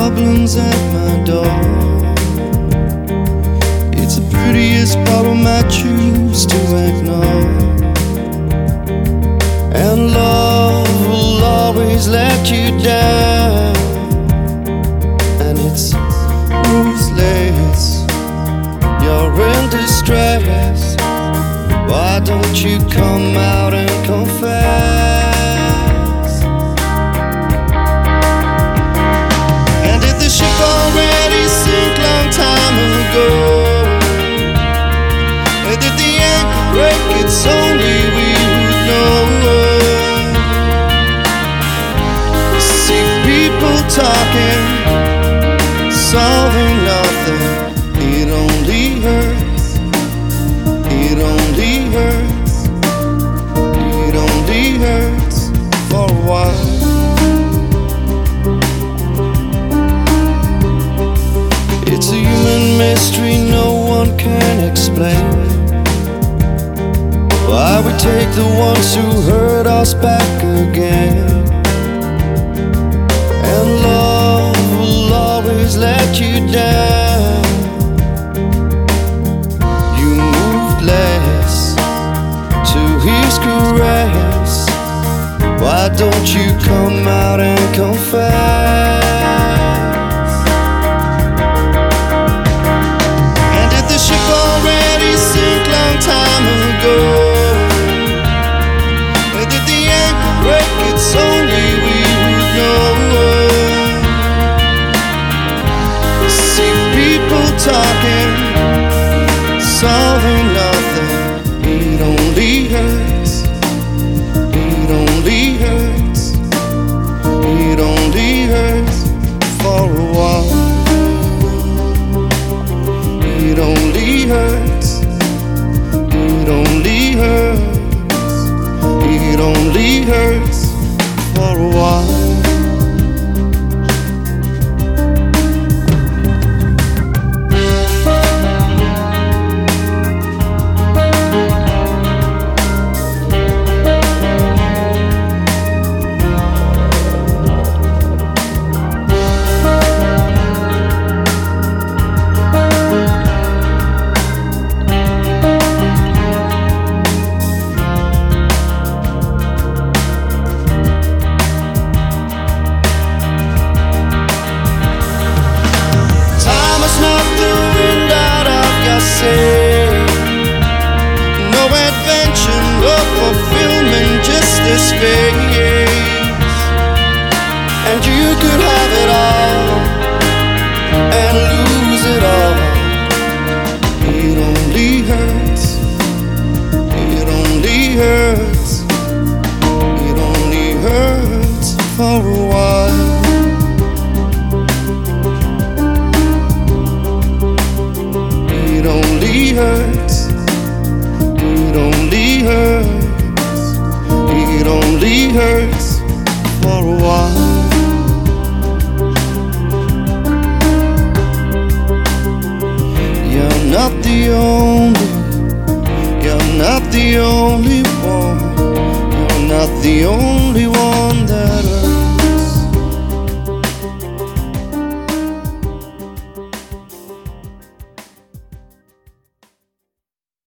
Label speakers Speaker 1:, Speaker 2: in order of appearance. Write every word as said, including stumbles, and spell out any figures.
Speaker 1: problems at my door. It's the prettiest problem I choose to ignore. And love will always let you down, and it's ruthless. You're in distress. Why don't you come out and confess? And did the ship already sink long time ago? And did the anchor break? It's only we would know. See people talking, solving nothing. It only hurts. It only hurts. It only hurts for a while. It's a human mystery no one can explain. Why we take the ones who hurt us back again. And love will always let you down. You moved less to his caress. Why don't you come out and confess? And did the ship already sink long time ago? Or did the anchor break? It's only we would know. See people talking, solving nothing. It only hurts. It only hurts. It only hurts for a while. It only hurts. It only hurts. It only hurts for a while. No adventure, no fulfillment, just this phase. And you could have it all and lose it all. It only hurts. It only hurts. It only hurts for a while. It only hurts. It only hurts. It only hurts for a while. You're not the only. You're not the only one. You're not the only one.